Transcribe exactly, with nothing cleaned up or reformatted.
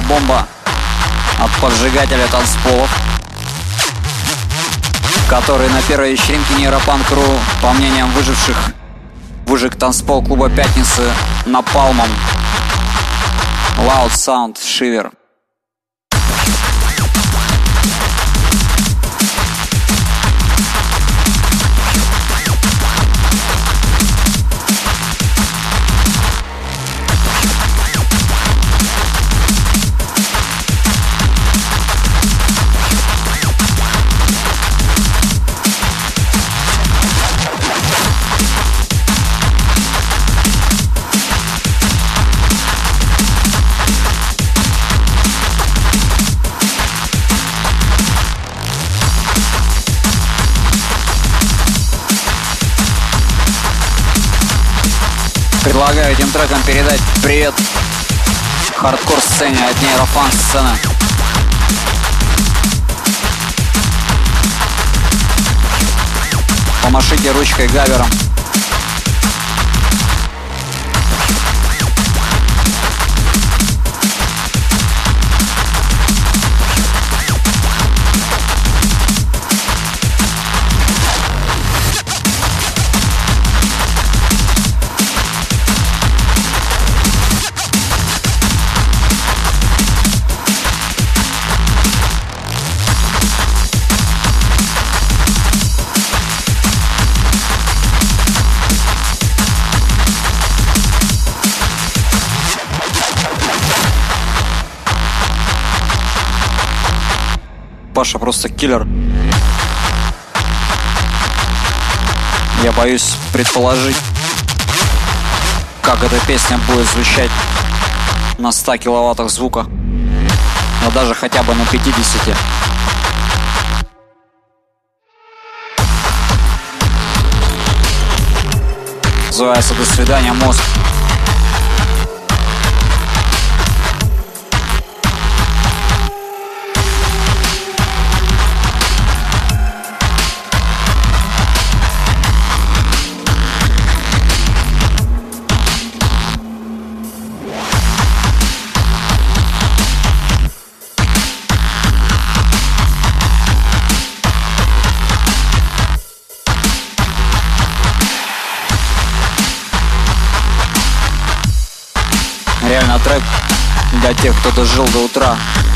бомба от поджигателя танцполов, который на первой вечеринке Нейропанк.ру, по мнениям выживших, выжег танцпол клуба «Пятницы» напалмом. Loud Sound Shiver. Предлагаю этим треком передать привет хардкор-сцене от нейрофанк-сцены. Помашите ручкой гавером. Паша просто киллер. Я боюсь предположить, как эта песня будет звучать на ста киловаттах звука, но даже хотя бы на пятидесяти. Называется «До свидания, мозг». Реально трек для тех, кто дожил до утра.